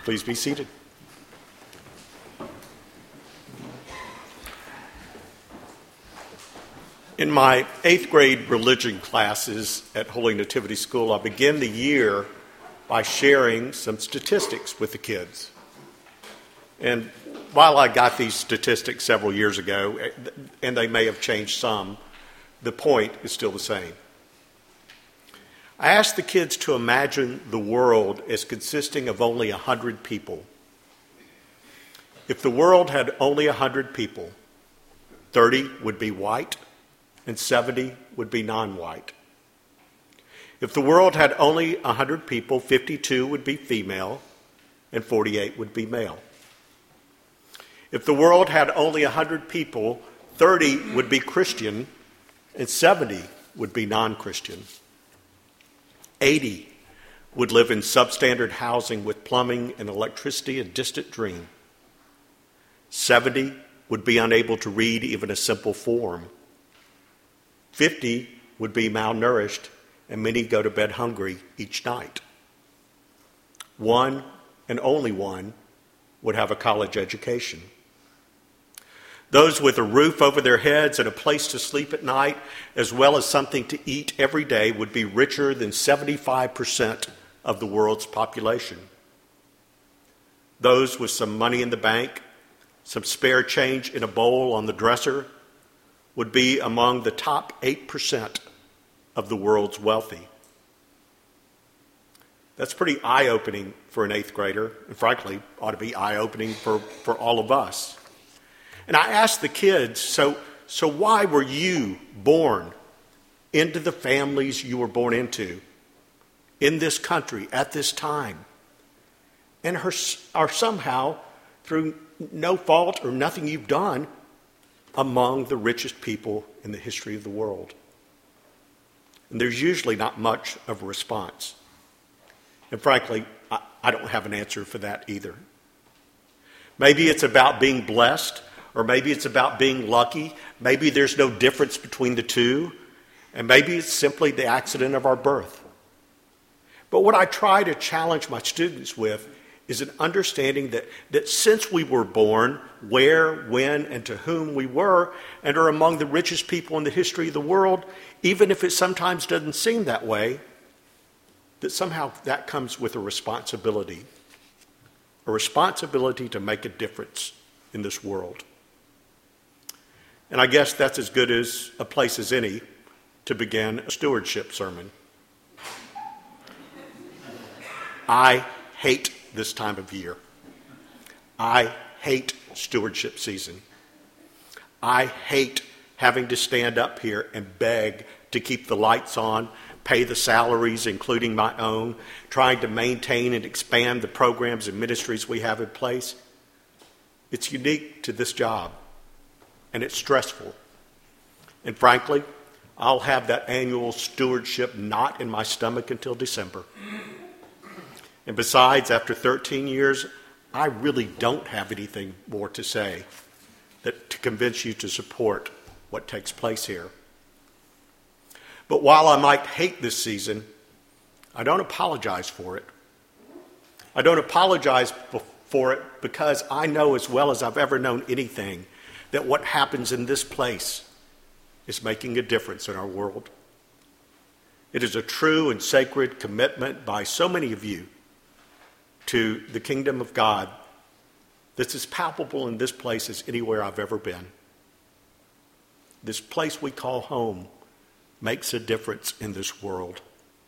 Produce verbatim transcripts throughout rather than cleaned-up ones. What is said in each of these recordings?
Please be seated. In my eighth grade religion classes at Holy Nativity School, I began the year by sharing some statistics with the kids. And while I got these statistics several years ago, and they may have changed some, the point is still the same. I asked the kids to imagine the world as consisting of only one hundred people. If the world had only one hundred people, thirty would be white and seventy would be non-white. If the world had only one hundred people, fifty-two would be female and forty-eight would be male. If the world had only one hundred people, thirty would be Christian and seventy would be non-Christian. eighty would live in substandard housing with plumbing and electricity, a distant dream. seventy would be unable to read even a simple form. fifty would be malnourished, and many go to bed hungry each night. One, and only one, would have a college education. Those with a roof over their heads and a place to sleep at night, as well as something to eat every day, would be richer than seventy-five percent of the world's population. Those with some money in the bank, some spare change in a bowl on the dresser, would be among the top eight percent of the world's wealthy. That's pretty eye-opening for an eighth grader, and frankly, ought to be eye-opening for, for all of us. And I asked the kids, so, so why were you born into the families you were born into, in this country, at this time, and are, are somehow, through no fault or nothing you've done, among the richest people in the history of the world? And there's usually not much of a response. And frankly, I, I don't have an answer for that either. Maybe it's about being blessed, or maybe it's about being lucky. Maybe there's no difference between the two, and maybe it's simply the accident of our birth. But what I try to challenge my students with is an understanding that, that since we were born, where, when, and to whom we were, and are among the richest people in the history of the world, even if it sometimes doesn't seem that way, that somehow that comes with a responsibility, a responsibility to make a difference in this world. And I guess that's as good as a place as any to begin a stewardship sermon. I hate this time of year. I hate stewardship season. I hate having to stand up here and beg to keep the lights on, pay the salaries, including my own, trying to maintain and expand the programs and ministries we have in place. It's unique to this job, and it's stressful. And frankly, I'll have that annual stewardship knot in my stomach until December. And besides, after thirteen years, I really don't have anything more to say that to convince you to support what takes place here. But while I might hate this season, I don't apologize for it. I don't apologize for it because I know as well as I've ever known anything that what happens in this place is making a difference in our world. It is a true and sacred commitment by so many of you to the kingdom of God that's as palpable in this place as anywhere I've ever been. This place we call home makes a difference in this world.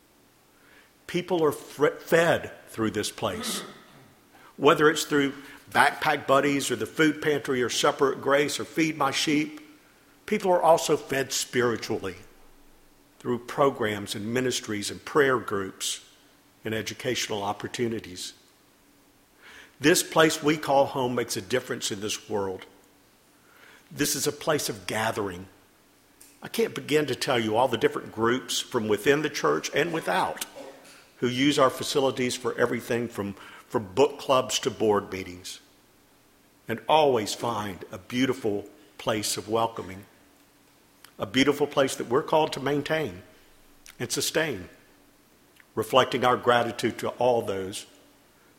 People are fed through this place, whether it's through Backpack Buddies or the food pantry or Supper at Grace or Feed My Sheep. People are also fed spiritually through programs and ministries and prayer groups and educational opportunities. This place we call home makes a difference in this world. This is a place of gathering. I can't begin to tell you all the different groups from within the church and without who use our facilities for everything from, from book clubs to board meetings, and always find a beautiful place of welcoming, a beautiful place that we're called to maintain and sustain, reflecting our gratitude to all those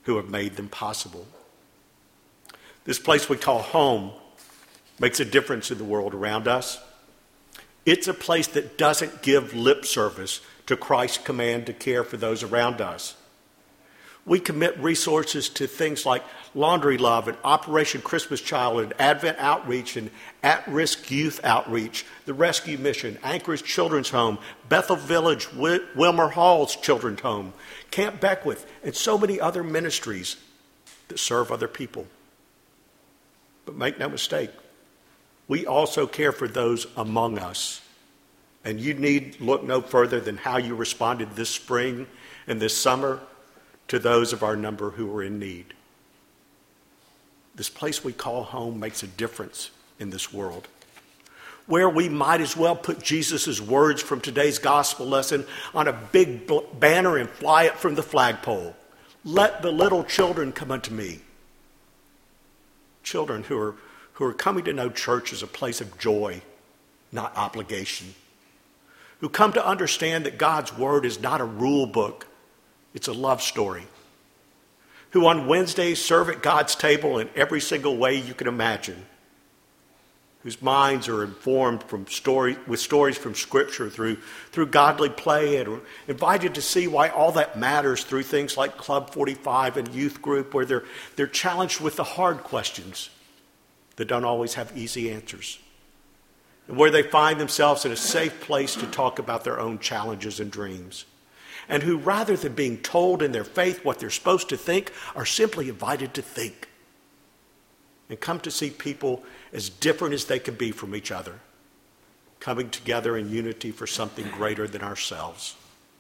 who have made them possible. This place we call home makes a difference in the world around us. It's a place that doesn't give lip service to Christ's command to care for those around us. We commit resources to things like Laundry Love and Operation Christmas Child and Advent Outreach and At-Risk Youth Outreach, the Rescue Mission, Anchorage Children's Home, Bethel Village, Wil- Wilmer Hall's Children's Home, Camp Beckwith, and so many other ministries that serve other people. But make no mistake, we also care for those among us. And you need look no further than how you responded this spring and this summer to those of our number who are in need. This place we call home makes a difference in this world, where we might as well put Jesus' words from today's gospel lesson on a big banner and fly it from the flagpole. Let the little children come unto me. Children who are, who are coming to know church as a place of joy, not obligation. Who come to understand that God's word is not a rule book, it's a love story. Who on Wednesdays serve at God's table in every single way you can imagine. Whose minds are informed from story, with stories from Scripture through, through godly play, and are invited to see why all that matters through things like Club forty-five and youth group, where they're, they're challenged with the hard questions that don't always have easy answers. And where they find themselves in a safe place to talk about their own challenges and dreams. And who, rather than being told in their faith what they're supposed to think, are simply invited to think. And come to see people as different as they can be from each other, coming together in unity for something greater than ourselves.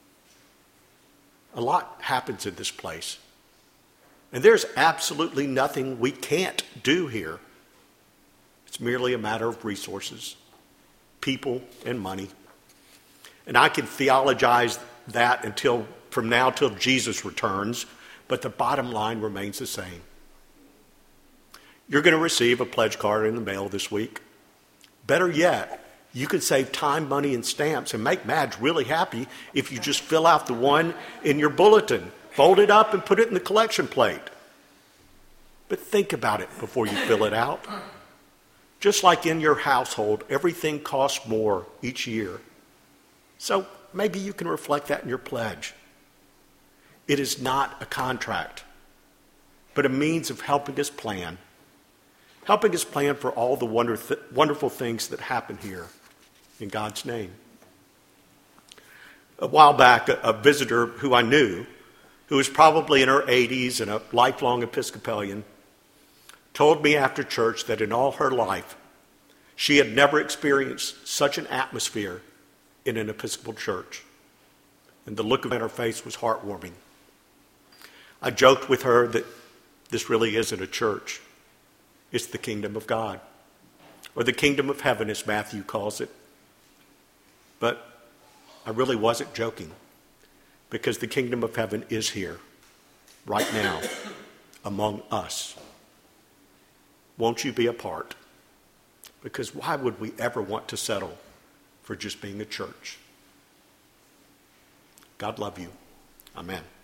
A lot happens in this place. And there's absolutely nothing we can't do here. It's merely a matter of resources, people, and money. And I can theologize that until from now till Jesus returns, but the bottom line remains the same. You're going to receive a pledge card in the mail this week. Better yet, you can save time, money, and stamps and make Madge really happy if you just fill out the one in your bulletin, fold it up, and put it in the collection plate. But think about it before you fill it out. Just like in your household, everything costs more each year. So maybe you can reflect that in your pledge. It is not a contract, but a means of helping us plan. Helping us plan for all the wonder th- wonderful things that happen here in God's name. A while back, a, a visitor who I knew, who was probably in her eighties and a lifelong Episcopalian, told me after church that in all her life, she had never experienced such an atmosphere in an Episcopal church. And the look on her face was heartwarming. I joked with her that this really isn't a church. It's the kingdom of God, or the kingdom of heaven, as Matthew calls it. But I really wasn't joking, because the kingdom of heaven is here, right now, among us. Won't you be a part? Because why would we ever want to settle for just being a church? God love you. Amen.